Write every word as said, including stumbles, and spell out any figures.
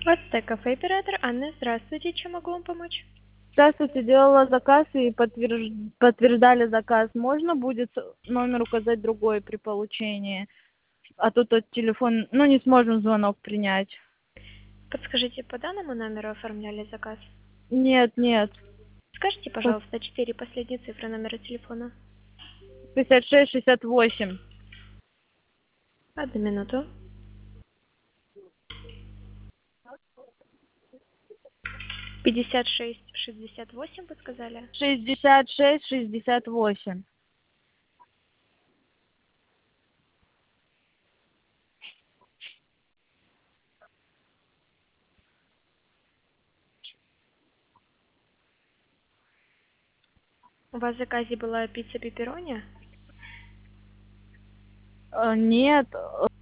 Ацтек кафе оператор Анна, здравствуйте, чем могу вам помочь? Здравствуйте, делала заказ и подтвержд... подтверждали заказ. Можно будет номер указать другой при получении? А то тот телефон, ну не сможем звонок принять. Подскажите, по данному номеру оформляли заказ? Нет, нет. Скажите, пожалуйста, четыре последние цифры номера телефона. пятьдесят шесть шестьдесят восемь. Одну минуту. пятьдесят шесть шестьдесят восемь, вы сказали? шестьдесят шесть шестьдесят восемь. У вас в заказе была пицца пепперони? Э, Нет,